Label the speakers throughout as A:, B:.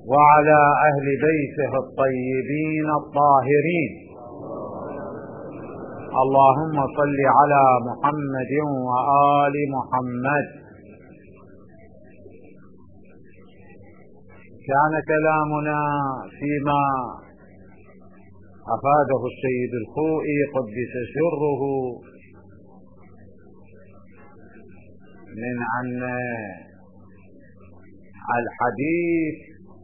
A: وعلى أهل بيته الطيبين الطاهرين. اللهم صل على محمد وآل محمد. كان كلامنا فيما أفاده السيد الخوئي قدس سره من أن الحديث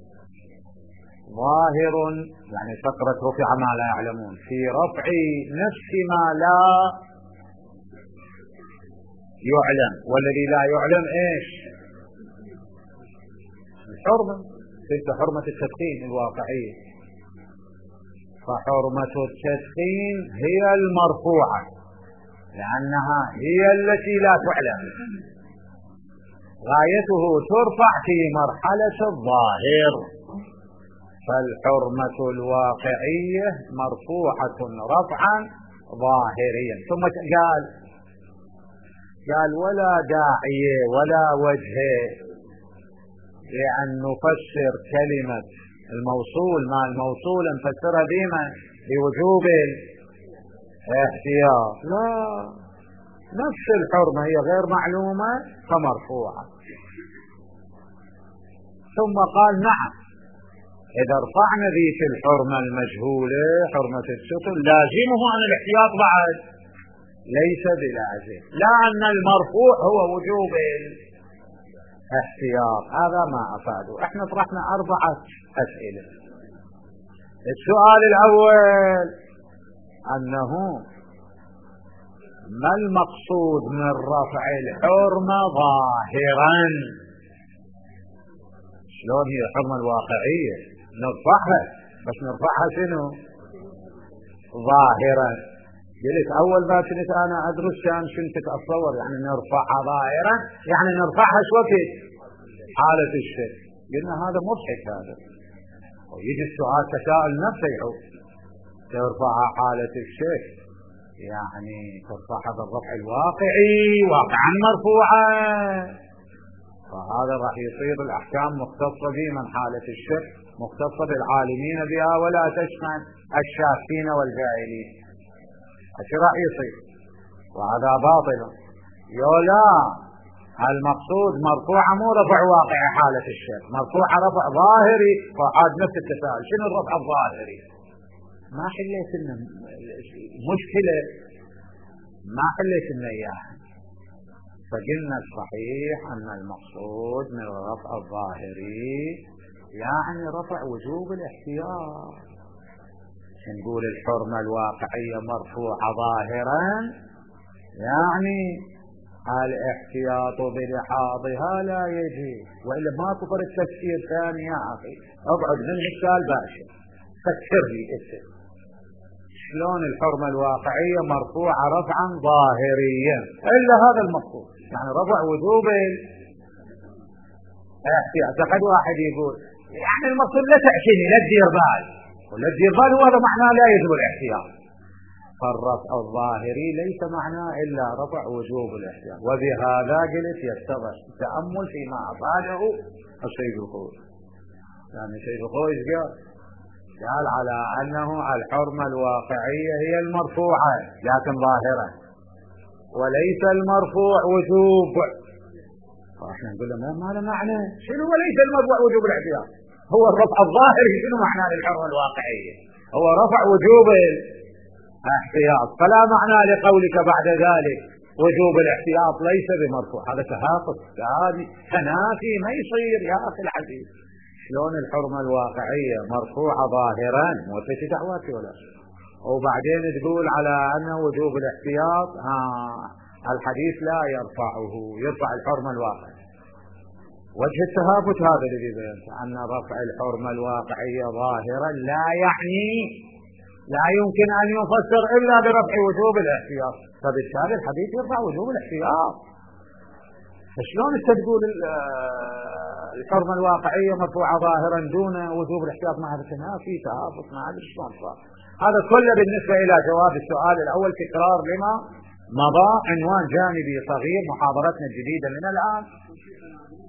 A: ظاهر، يعني فقرة رفع ما لا يعلمون، في رفع نفس ما لا يعلم. والذي لا يعلم ايش؟ الحرمة، تلك حرمة التدخين الواقعية. فحرمة التدخين هي المرفوعة لأنها هي التي لا تعلم، غايته ترفع في مرحلة الظاهر. فالحرمة الواقعية مرفوعة رفعا ظاهريا. ثم قال ولا داعي ولا وجه لأن نفسر كلمة الموصول مع الموصول نفسرها ديما بوجوب الاحتياط. لا، نفس الحرمة هي غير معلومة فمرفوعة. ثم قال نعم، إذا رفعنا ذيك الحرمة المجهولة حرمة الستر لازمه عن الاحتياط بعد ليس بلازم، لا أن المرفوع هو وجوب الاحتياط. هذا ما أفاده. احنا طرحنا 4 أسئلة. السؤال الأول أنه ما المقصود من رفع الحرمة ظاهرا؟ شلون هي الحرمة الواقعية نرفعها، بس نرفعها شنو؟ ظاهرا. قلت أول ما كنت أنا أدرس كان كنت أتصور يعني نرفعها ظاهرا يعني نرفعها شو وقت؟ حالة الشك. قلنا هذا مضحك هذا، ويجي السؤال تساؤل نفسه يعود ترفعها حالة الشك يعني ترفعها بالرفع الواقعي واقعا مرفوعا، فهذا راح يصير الأحكام مختصة بمن حالة الشك مختصة بالعالمين بها ولا تشمل الشاكين والجاهلين. ايش راح يصير؟ وهذا باطل. يولا المقصود مرفوعة مو رفع واقعي حالة الشك، مرفوعة رفع ظاهري. وعاد نفس التساؤل شنو الرفع الظاهري؟ ما حليت لنا مشكلة، ما حليت لنا اياها. فقلنا الصحيح أن المقصود من الرفع الظاهري يعني رفع وجوب الاحتياط. نقول الحرمة الواقعية مرفوعة ظاهرا يعني الاحتياط بلحاظها لا يجي، وإلا ما تفر التفسير ثاني يا أخي. اقعد من السؤال باشا فكر لي اسم شلون الحرمة الواقعية مرفوعة رفعا ظاهريا إلا هذا المقصود، يعني رفع وجوب الاحتياط. فقد واحد يقول يعني المقصود لا تأتيني لا تدير بال، ولا تدير بال وهذا معناه لا يجب الاحتياط. فالرفع الظاهري ليس معناه إلا رفع وجوب الاحتياط. وبهذا قلت يتضح التأمل فيما أفاده السيد الخوئي. يعني السيد الخوئي قال على أنه الحرمة الواقعية هي المرفوعة لكن ظاهرة، وليس المرفوع وجوب. فاحنا نقول له ما له معنى. شنو وليس المرفوع وجوب الاحتياط؟ هو الرفع الظاهري شنو معناه للحرمة الواقعية؟ هو رفع وجوب الاحتياط. فلا معنى لقولك بعد ذلك وجوب الاحتياط ليس بمرفوع. هذا تهافت، هذه تنافي ما يصير يا أخي العزيز. شلون الحرمة الواقعية مرفوعة ظاهرا موتش دعواتي ولا شيء، وبعدين تقول على أنه وجوب الاحتياط الحديث لا يرفعه، يرفع الحرمة الواقعية. وجه التهافت هذا الذي بينته أن رفع الحرمة الواقعية ظاهرا لا يعني لا يمكن أن يفسر إلا برفع وجوب الاحتياط، فبالتالي الحديث يرفع وجوب الاحتياط. فشلون تقول الحرمة الواقعية مرفوعة ظاهرا دون وجوب الاحتياط؟ مع تنافي تهافت، ما أدري شلون صار. هذا كله بالنسبة إلى جواب السؤال الأول تكرار لما مضى. عنوان جانبي صغير محاضرتنا الجديدة من الآن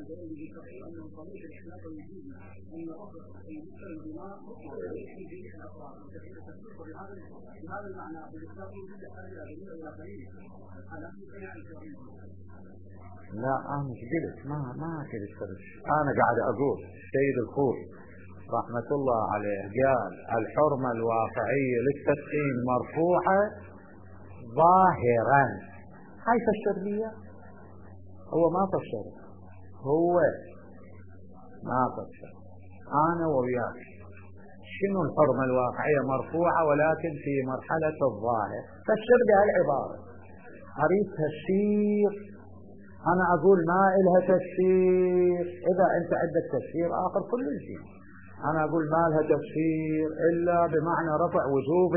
A: لا أنا مش قلت ما قلت أنا قاعد أقول السيد الخوي رحمة الله عليه قال الحرمة الواقعية للتدخين مرفوعة ظاهرا. هاي فسر لي هو ما فسر، هو ما فسر. أنا وياك شنو الحرمة الواقعية مرفوعة ولكن في مرحلة الظاهر، فسر لي هالعبارة. أريد تفسير، أنا أقول ما إلها تفسير. إذا أنت عندك تفسير آخر كل شيء، أنا أقول ما لها تفسير إلا بمعنى رفع وجوب.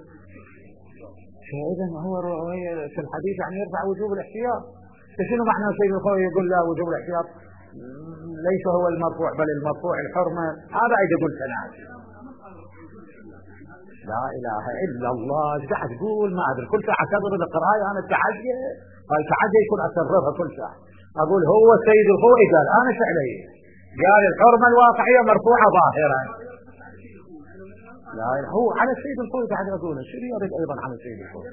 A: فإذا هو في الحديث يعني يرفع وجوب الاحتياط. فشنو معنى سيد الخوي يقول لا وجوب الاحتياط ليس هو المرفوع بل المرفوع الحرمة؟ هذا عيد يقول تنازل. لا إله إلا الله. ايش قاعد تقول؟ ما أدري. كل ساعة تضرب القراءة أنا التعجة، فالتعجة يكون أكررها كل ساعة. أقول هو سيد الخوي قال أنا فعلي قال الحرمة الواقعية مرفوعة ظاهرا. لا هو على السيد الخوي قاعد أقوله. شو يريد أيضا على السيد الخوي؟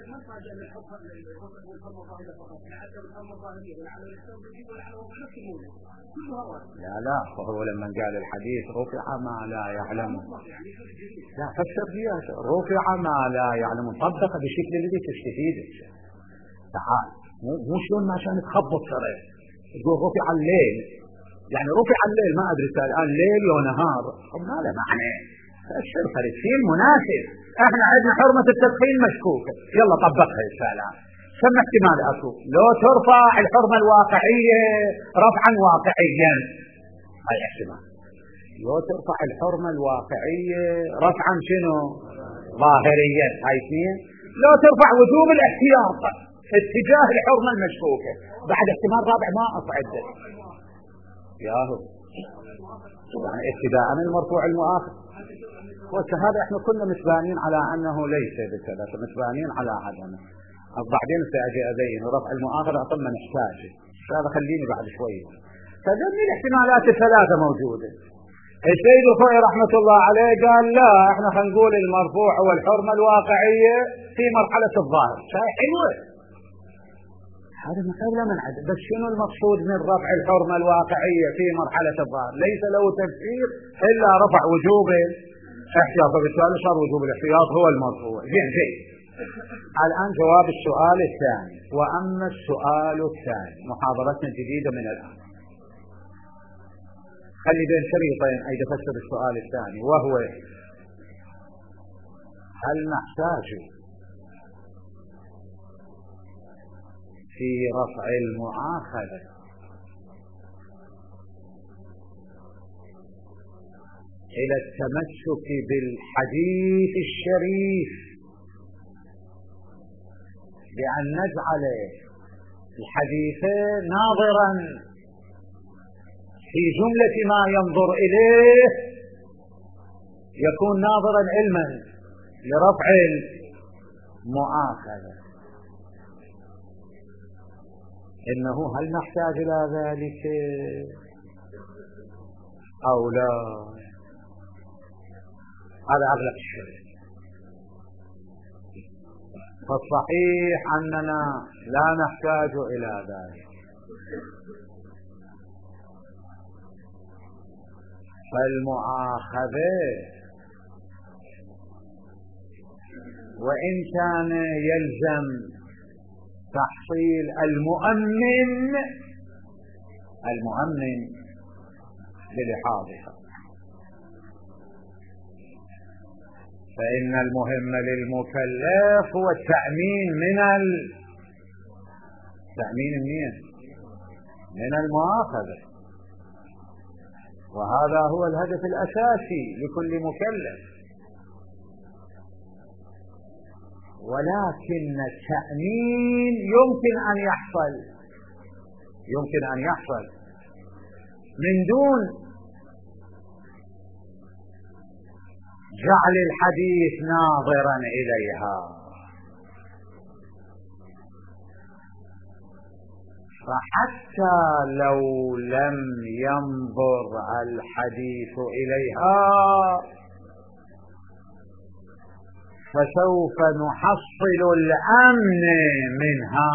A: لا فهو لما قال الحديث رفع ما لا يعلم، لا فسر فيها رفع ما لا يعلم طبق بشكل الذي تستفيد. تعال مو شلون ما عشان تخبط شرع تقول رفع الليل، يعني رفع الليل ما أدري الآن ليل ونهار ما له معنى. فسر فريسين مناسب. احنا عندنا حرمة التدخين مشكوكة، يلا طبقها السلام. كم احتمال اكو؟ لو ترفع الحرمة الواقعية رفعا واقعيا، هاي احتمال. لو ترفع الحرمة الواقعية رفعا شنو؟ ظاهريا، هاي اثنين. لو ترفع وجوب الاحتياط اتجاه الحرمة المشكوكة، بعد احتمال رابع ما اصعده ياهو، يعني ابتداء من المرفوع المؤاخذ. وهذا احنا كنا متبانين على انه ليس بكذا، متبانين على عدمه. بعدين سأجي أبين رفع المؤاخذة أصلا نحتاجه، هذا خليني بعد شوية. فجميع الاحتمالات الثلاثة موجودة. السيد الخوي رحمة الله عليه قال لا احنا خنقول المرفوع والحرمة الواقعية في مرحلة الظاهر. شيء حلوة هذا مقابلة من عدد. بس شنو المقصود من رفع الحرمة الواقعية في مرحلة الظاهر؟ ليس له تفسير إلا رفع وجوب الاحتياط، فبالتالي صار وجوب الاحتياط هو المرفوع. زين. الآن جواب السؤال الثاني. وأما السؤال الثاني محاضرتنا الجديدة من الآن، خلي بين شريطين أي تفسر السؤال الثاني، وهو هل نحتاج في رفع المؤاخذة إلى التمسك بالحديث الشريف بأن نجعل الحديث ناظرا في جملة ما ينظر إليه يكون ناظرا علما لرفع المؤاخذة؟ إنه هل نحتاج إلى ذلك أو لا؟ هذا أغلب الشيء. فالصحيح أننا لا نحتاج إلى ذلك. فالمؤاخذة وإن كان يلزم تحصيل المؤمن للحاضر، فإن المهم للمكلف هو التأمين من المؤاخذة، وهذا هو الهدف الأساسي لكل مكلف. ولكن التأمين يمكن أن يحصل من دون جعل الحديث ناظرا إليها. فحتى لو لم ينظر الحديث إليها فسوف نحصل الأمن منها،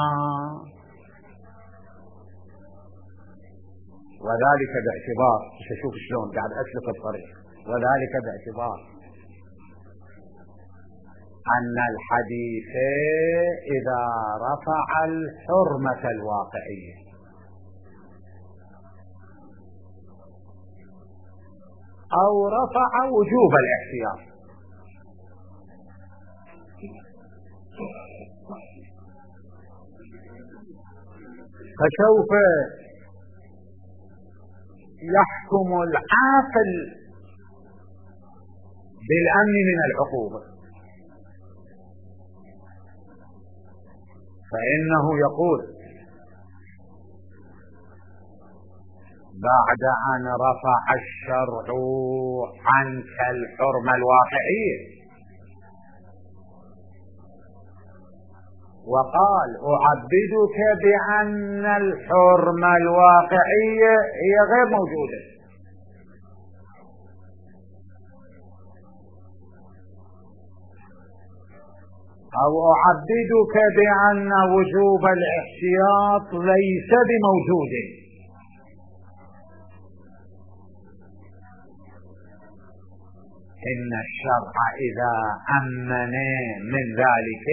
A: وذلك باعتبار، شوف شلون قاعد أسلك الطريق، وذلك باعتبار أن الحديث إذا رفع الحرمة الواقعية أو رفع وجوب الاحتياط فسوف يحكم العاقل بالأمن من العقوبة، فإنه يقول بعد أن رفع الشرع عنك الحرمة الواقعية وقال أعبدك بأن الحرمة الواقعية هي غير موجودة، أو أعبدك بأن وجوب الاحتياط ليس بموجود، إن الشرع إذا أمن من ذلك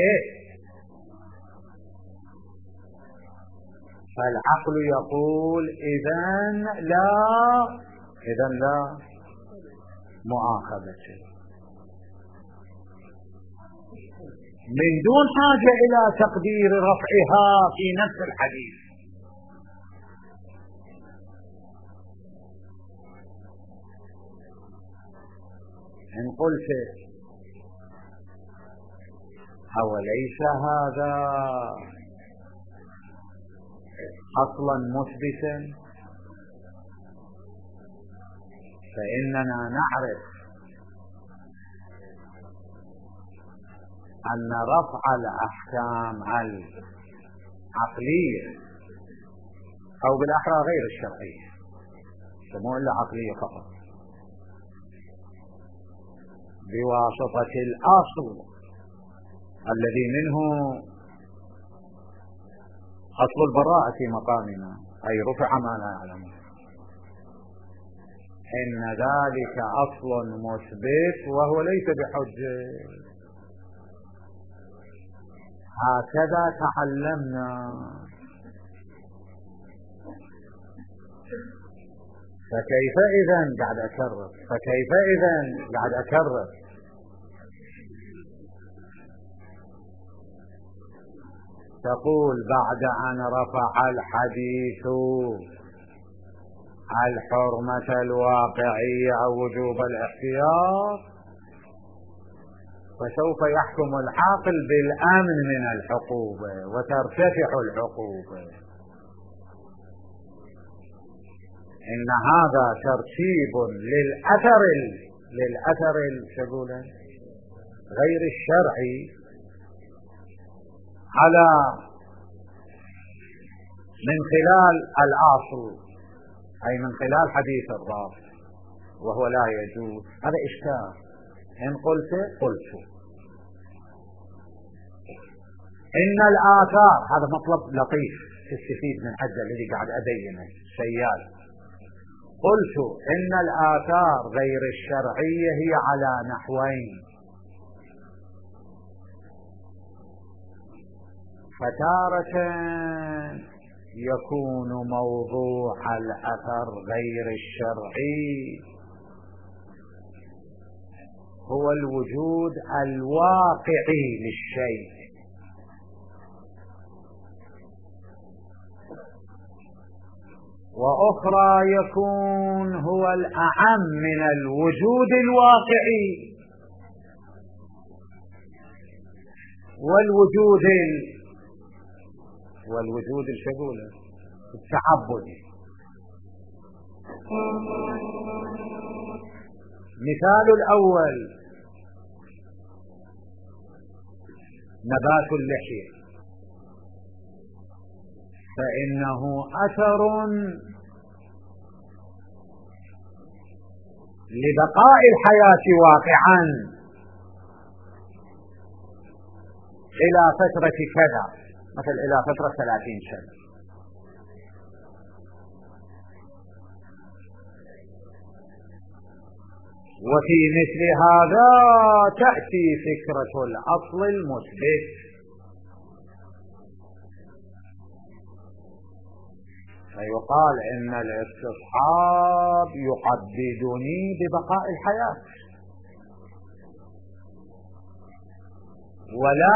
A: فالعقل يقول إذن لا مؤاخذة من دون حاجة إلى تقدير رفعها في نفس الحديث. إن قلت أوليس هذا أصلا مثبتا، فإننا نعرف أن رفع الأحكام العقلية أو بالأحرى غير الشرعية مو إلا عقلية فقط بواسطة الأصل الذي منه أصل البراءة في مقامنا أي رفع ما لا يعلم، إن ذلك أصل مثبت وهو ليس بحجة. هكذا تعلمنا، فكيف إذن قاعد أكرر تقول بعد أن رفع الحديث الحرمة الواقعية أو وجوب الاحتياط فسوف يحكم العاقل بالأمن من العقوبة وترتفع العقوبة. إن هذا ترتيب للأثر غير الشرعي على من خلال الأصل أي من خلال حديث الرافع وهو لا يجوز. هذا إشكال. إن قلت إن الآثار، هذا مطلب لطيف تستفيد من حد الذي قاعد أبينه سيال. قلت إن الآثار غير الشرعية هي على نحوين، فتارة يكون موضوع الأثر غير الشرعي هو الوجود الواقعي للشيء، وأخرى يكون هو الأعم من الوجود الواقعي والوجود الشغولة التعبدي. مثال الأول نبات اللحية، فإنه أثر لبقاء الحياة واقعا إلى فترة كذا، مثل إلى فترة 30 سنة. وفي مثل هذا تأتي فكرة الأصل المثبت، فيقال إن الاستصحاب يقبضني ببقاء الحياة ولا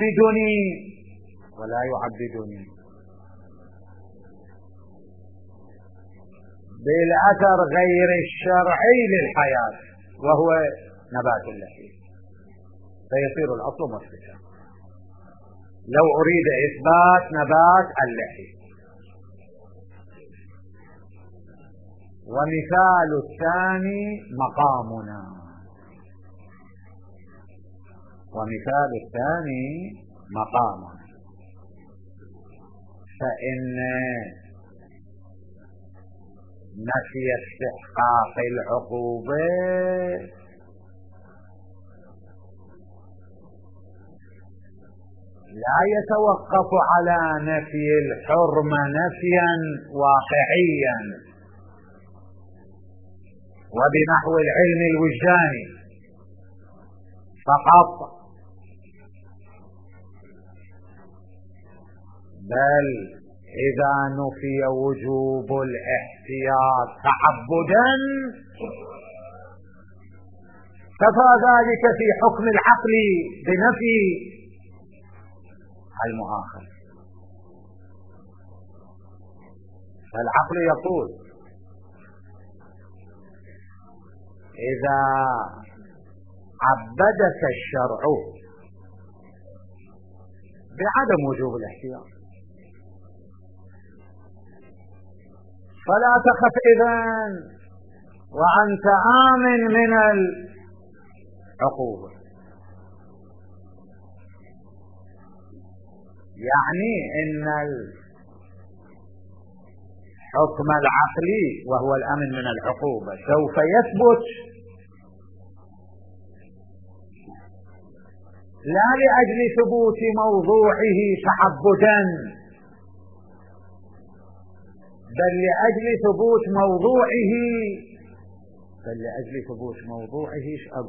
A: يعبدني بالأثر غير الشرعي للحياة وهو نبات اللحية، فيصير الأصل مثبتا لو أريد إثبات نبات اللحية. ومثال الثاني مقامنا، فإن نفي استحقاق العقوبة لا يتوقف على نفي الحرمة نفيا واقعيا وبنحو العلم الوجداني فقط، بل إذا نفي وجوب الاحتياط تعبدا كفى ذلك في حكم العقل بنفي المؤاخذ. فالعقل يقول إذا عبدك الشرع بعدم وجوب الاحتياط فلا تخف إذن وأنت آمن من العقوبة. يعني إن الحكم العقلي وهو الأمن من العقوبة سوف يثبت لا لأجل ثبوت موضوعه تعبدا، بل لأجل ثبوت موضوعه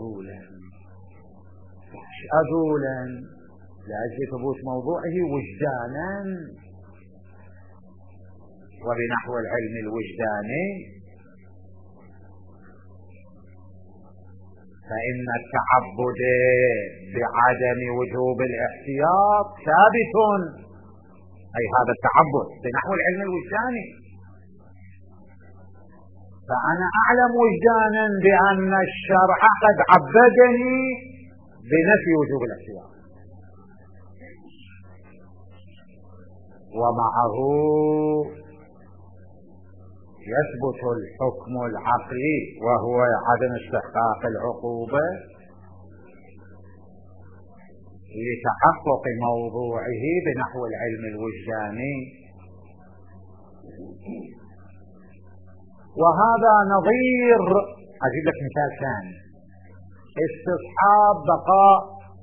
A: لأجل ثبوت موضوعه وجدانا. وبنحو العلم الوجداني فإن التعبد بعدم وجوب الاحتياط ثابت، أي هذا التعبد بنحو العلم الوجداني، فأنا أعلم وجدانا بأن الشرع قد عبدني بنفي وجوب الاحتياط، ومعه يثبت الحكم العقلي وهو عدم استحقاق العقوبة لتحقق موضوعه بنحو العلم الوجداني. وهذا نظير، أجيب لك مثال ثاني، استصحاب بقاء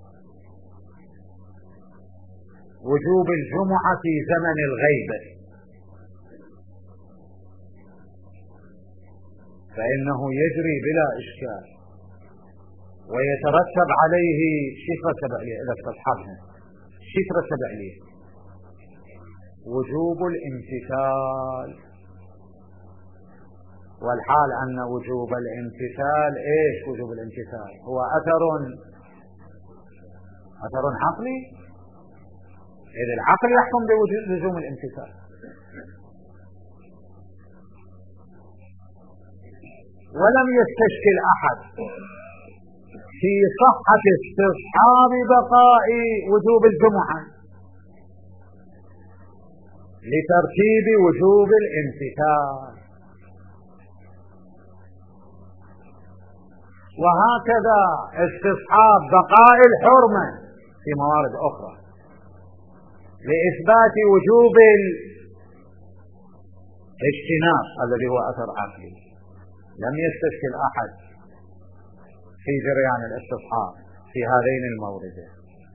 A: وجوب الجمعة في زمن الغيبة، فإنه يجري بلا إشكال ويترتب عليه شفرة تبعية إذا استصحبها شفرة تبعية وجوب الامتثال، والحال أن وجوب الامتثال إيش؟ وجوب الامتثال هو أثر عقلي، إذا العقل يحكم بوجوب لزوم الامتثال. ولم يستشكل أحد في صحة استصحاب بقاء وجوب الجمعة لترتيب وجوب الامتثال، وهكذا استصحاب بقاء الحرمة في موارد أخرى لإثبات وجوب اجتناب الذي هو أثر عقلي، لم يستشكل أحد في جريان الاستصحاب في هذين الموردين.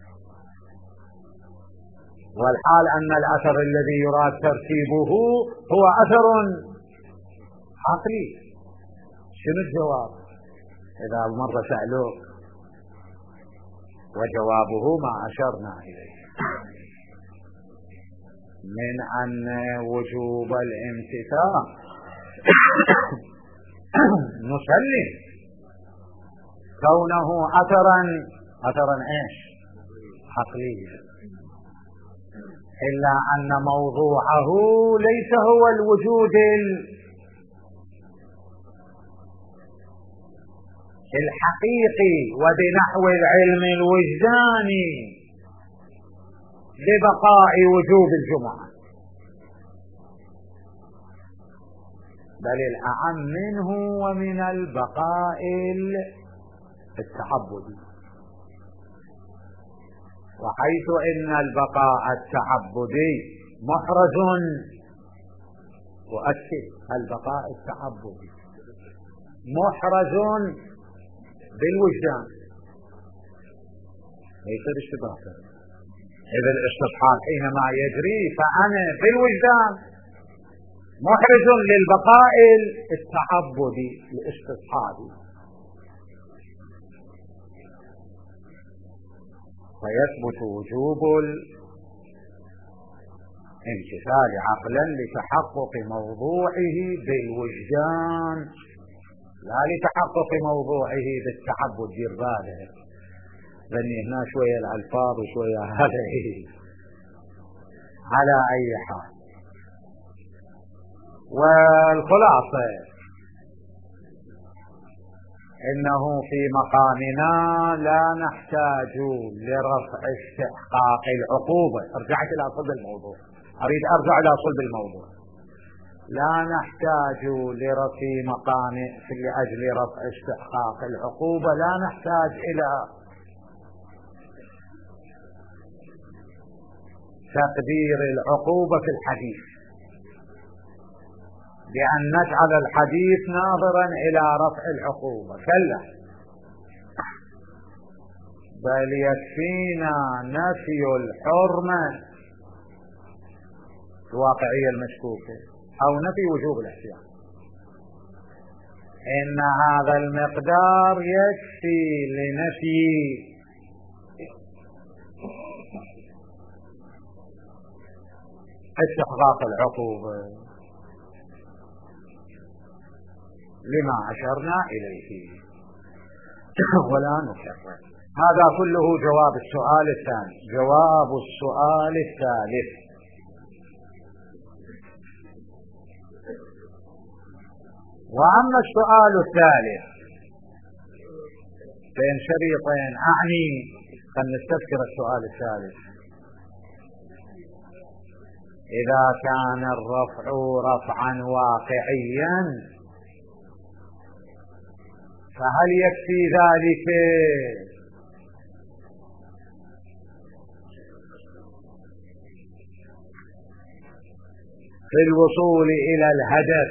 A: والحال أن الأثر الذي يراد ترتيبه هو أثر عقلي. شنو الجواب إذا مرة سألوك؟ وجوابه ما أشرنا إليه من أن وجوب الامتثال نسلم كونه أثرا إيش؟ عقليا، إلا أن موضوعه ليس هو الوجود الحقيقي وبنحو العلم الوجداني لبقاء وجوب الجمعة، بل الأعم منه ومن البقاء التعبدي. وحيث إن البقاء التعبدي محرز، وأكد البقاء التعبدي محرز بالوجدان ليس بالاشتباه. إذا الاستصحاب حينما يجري فأنا بالوجدان محرز للبقاء التعبدي الاستصحابي، فيثبت وجوب الامتثال عقلا لتحقق موضوعه بالوجدان لا لتحقق موضوعه بالتعبد. دير بالك لاني هنا شوية الألفاظ وشوية هذا على أي حال. والخلاصة إنه في مقامنا لا نحتاج لرفع استحقاق العقوبة. رجعت إلى صلب الموضوع، أريد أرجع إلى صلب الموضوع. لا نحتاج في مقام لأجل رفع استحقاق العقوبة لا نحتاج إلى تقدير العقوبة في الحديث بأن نجعل الحديث ناظرا إلى رفع العقوبة، كلا، بل يكفينا نفي الحرمة الواقعية المشكوكة أو نفي وجوب الاحتياط. إن هذا المقدار يكفي لنفي استحقاق العقوبة لما أشرنا إليه ولا نكرر. هذا كله جواب السؤال الثاني. جواب السؤال الثالث: وأما السؤال الثالث بين شريطين، أعني فلنستذكر السؤال الثالث: إذا كان الرفع رفعا واقعيا فهل يكفي ذلك في الوصول إلى الهدف،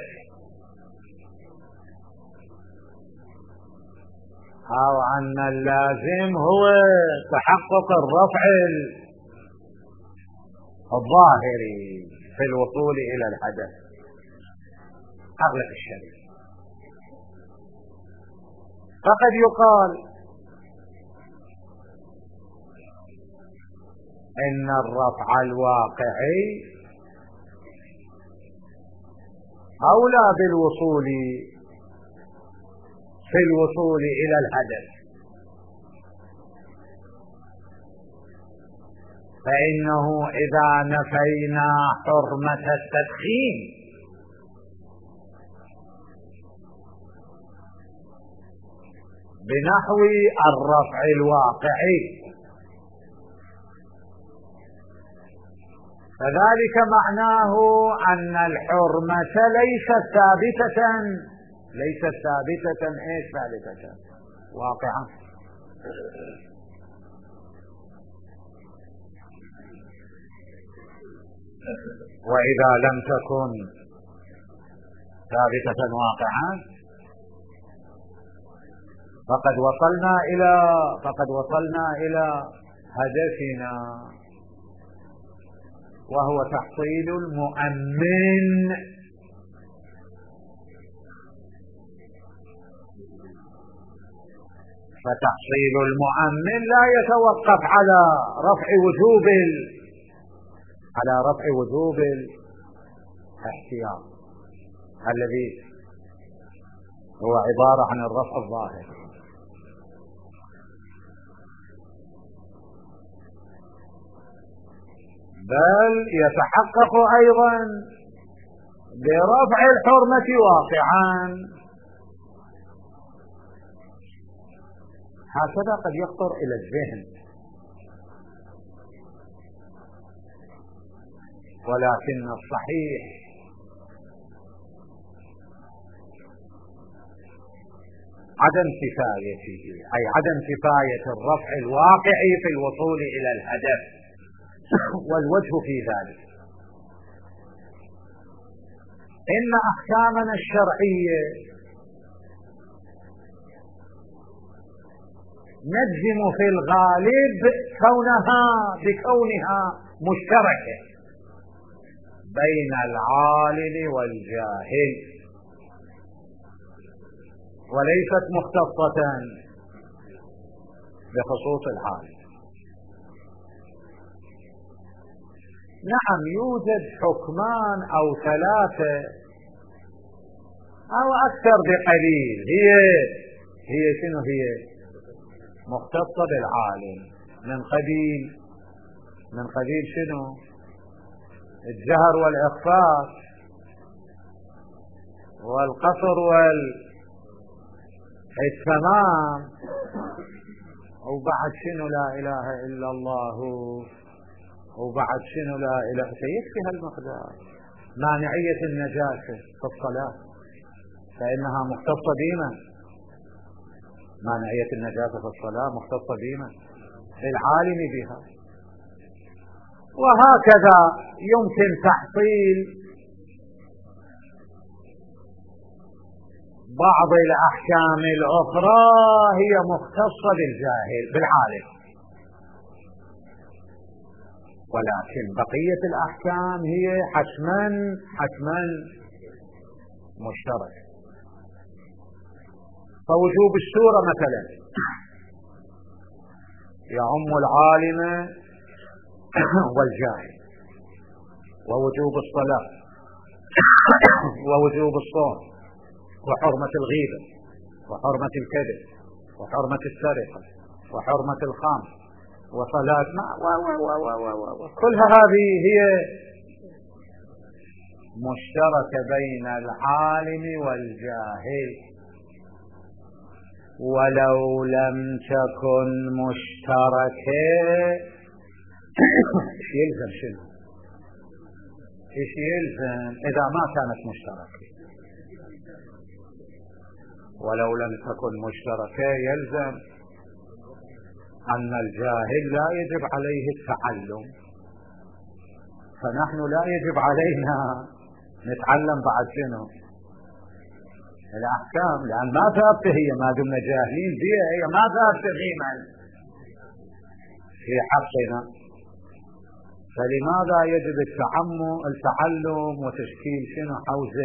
A: أو أن اللازم هو تحقق الرفع الظاهري في الوصول إلى الهدف؟ أغلق الشريط. فقد يقال إن الرفع الواقعي أولى بالوصول في الوصول إلى الهدف، فإنه إذا نفينا حرمة التدخين بنحو الرفع الواقعي فذلك معناه أن الحرمة ليست ثابتة إيش ثابتة واقعا. وإذا لم تكن ثابتة واقعا. فقد وصلنا إلى هدفنا، وهو تحصيل المؤمن. فتحصيل المؤمن لا يتوقف على رفع وجوب الاحتياط الذي هو عبارة عن الرفع الظاهر، بل يتحقق أيضا برفع الحرمة واقعا. هكذا قد يخطر إلى الذهن، ولكن الصحيح عدم كفايته، أي عدم كفاية الرفع الواقعي في الوصول إلى الهدف. والوجه في ذلك إن أحكامنا الشرعية نجزم في الغالب بكونها مشتركة بين العالم والجاهل، وليست مختصة بخصوص العالم. نعم، يوجد حكمان أو ثلاثة أو أكثر بقليل هي شنو هي مختصة بالعالم، من قبيل شنو؟ الجهر والإخفاء والقصر والإتمام، وبعد شنو لا إله إلا الله، وبعد شنو لا إله، سيكفي هالمقدار. مانعية النجاسة في الصلاة فإنها مختصة بمن؟ مانعية النجاسة في الصلاة مختصة بمن؟ للعالم بها. وهكذا يمكن تحصيل بعض الأحكام الأخرى هي مختصة بالعالم، ولكن بقية الأحكام هي حتما مشترك. فوجوب السورة مثلا يعم العالم والجاهل، ووجوب الصلاة ووجوب الصوم وحرمة الغيبة وحرمة الكذب وحرمة السرقة وحرمة الخمر وصلاة كلها هذه هي مشتركة بين العالم والجاهل. ولو لم تكن مشتركة يلزم شنو؟ ايش يلزم اذا ما كانت مشتركة؟ ولو لم تكن مشتركة يلزم أن الجاهل لا يجب عليه التعلم، فنحن لا يجب علينا نتعلم بعد شنو؟ الأحكام، لأن ما ثابتة هي، ما دمنا جاهلين بها هي ما ثابتة في حقنا. فلماذا يجب التعلم وتشكيل شنو؟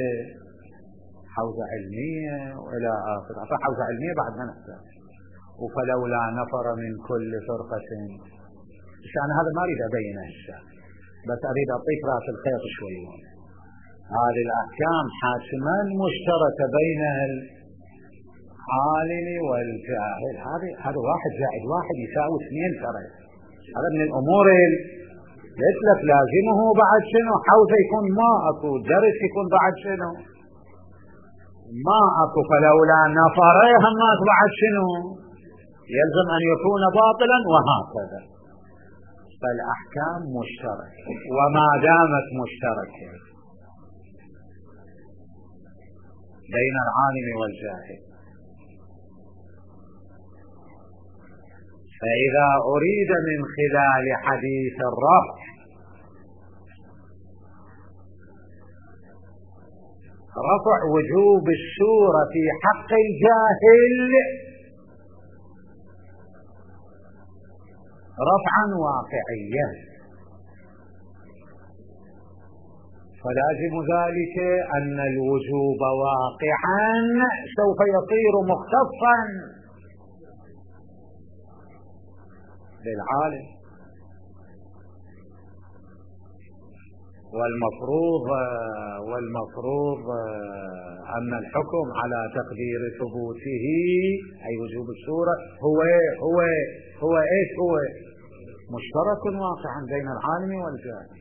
A: حوزة علمية وإلى آخره. فحوزة علمية بعد ما نحتاج. وفلولا نفر من كل فرقة، عشان هذا ما أريد أبينه الشيء، بس أريد أعطيك رأس الخيط شوية. هذه الأحكام حاسما مشتركة بين العالم والجاهل. هذا 1+1=2 ترى. هذا من الأمور قلت لك لازمه بعد شنو؟ حوزة يكون ما أكو، درس يكون بعد شنو؟ ما أكو. فلولا نفرهم بعد شنو؟ يلزم أن يكون باطلا، وهكذا. فالأحكام مشتركة، وما دامت مشتركة بين العالم والجاهل، فإذا أريد من خلال حديث الرفع رفع وجوب الشورى في حق الجاهل رفعا واقعيا، فلازم ذلك أن الوجوب واقعا سوف يصير مختصا للعالم، والمفروض أن الحكم على تقدير ثبوته أي وجوب الشورى هو إيش؟ هو مشترك واقعا بين العالم والجاهل.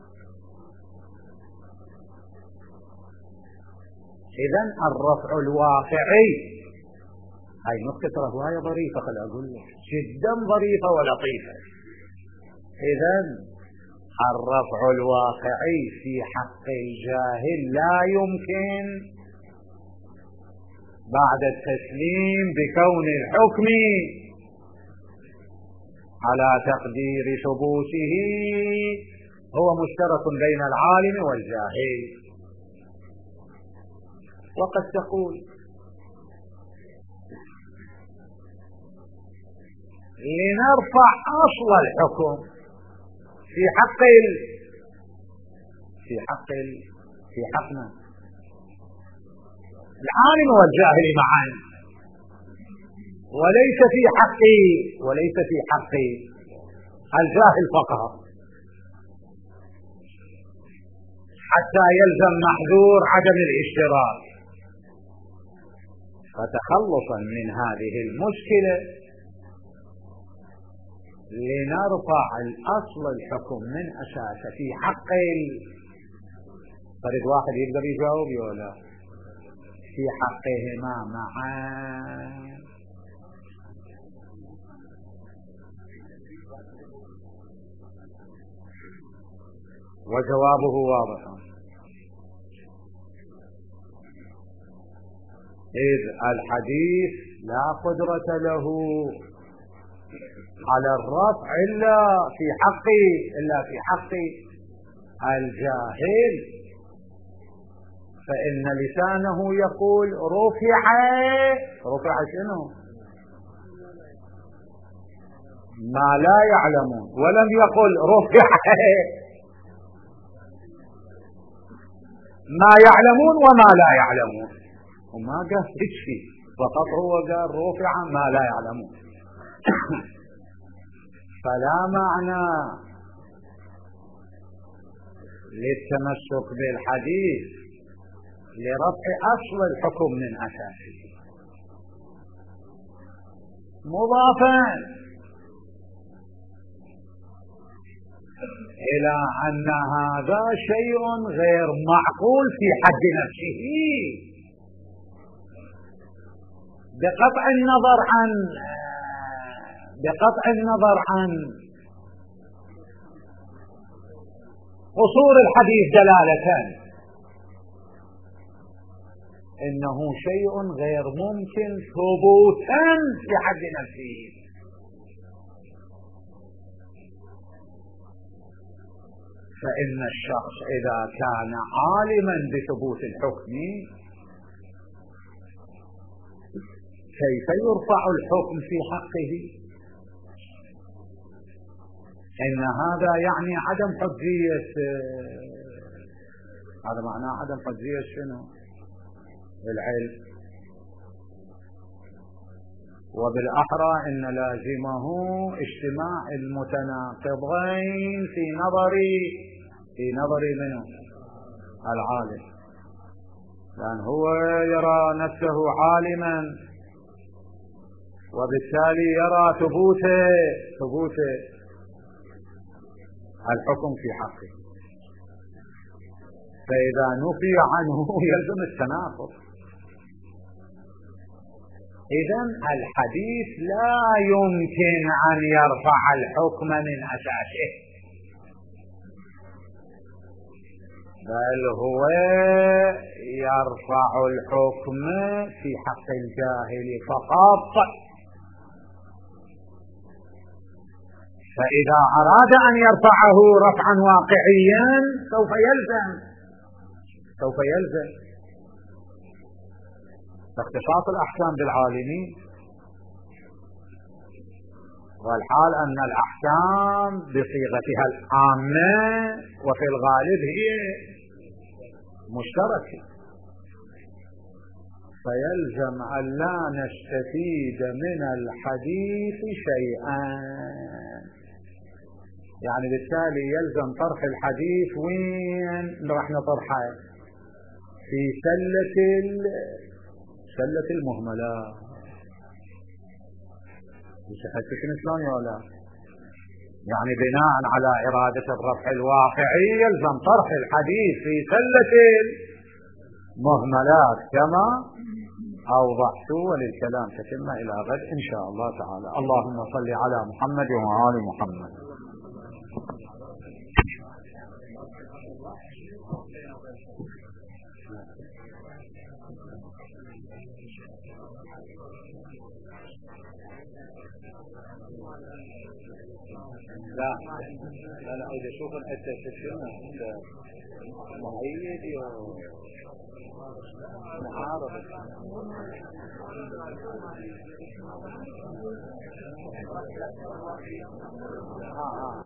A: إذن الرفع الواقعي، هاي نقطة رواية ظريفة، خل أقول لك جدا ظريفة ولطيفة. إذن الرفع الواقعي في حق الجاهل لا يمكن بعد التسليم بكون الحكم على تقدير ثبوته هو مشترك بين العالم والجاهل. وقد تقول لنرفع أصل الحكم في حقنا العالم والجاهل معا، وليس في حق الجاهل فقط، حتى يلزم محذور عدم الاشتراك. فتخلصا من هذه المشكلة لنرفع الأصل الحكم من أساسه في حق فرد واحد يقدر يجاوب ولا في حقهما معا. وجوابه واضح، إذ الحديث لا قدرة له على الرفع إلا في حق الجاهل، فإن لسانه يقول رفع شنو؟ ما لا يعلمون، ولم يقل رفع ما يعلمون وما لا يعلمون، وما قال شيء، فقط هو قال رفع ما لا يعلمون. فلا معنى للتمسك بالحديث لرفع أصل الحكم من أساسه، مضافا إلى أن هذا شيء غير معقول في حد نفسه، بقطع النظر عن قصور الحديث دلالة، إنه شيء غير ممكن ثبوتا في حد نفسه. فإن الشخص إذا كان عالما بثبوت الحكم كيف يرفع الحكم في حقه؟ إن هذا يعني عدم حجية، هذا معناه عدم حجية شنو؟ العلم. وبالأحرى إن لازمه اجتماع المتناقضين في نظر منه العالم، لأن هو يرى نفسه عالما وبالتالي يرى ثبوت الحكم في حقه، فإذا نفي عنه يلزم التناقض. إذن الحديث لا يمكن أن يرفع الحكم من أساسه، بل هو يرفع الحكم في حق الجاهل فقط. فإذا أراد أن يرفعه رفعا واقعيا سوف يلزم اختصاص الأحكام بالعالمين، والحال أن الأحكام بصيغتها العامة وفي الغالب هي مشتركة، فيلزم أن لا نستفيد من الحديث شيئا. يعني بالتالي يلزم طرح الحديث وين راح نطرحه؟ في سلة المهملات. شفتوا شلون يا ولا؟ يعني بناء على إرادة الرفع الواقعي يلزم طرح الحديث في سلة المهملات كما أوضحت، وللكلام تتمة إلى غد إن شاء الله تعالى. اللهم صل على محمد وآل محمد. لا أريد أشوف الحتة شنو مؤيد معارض.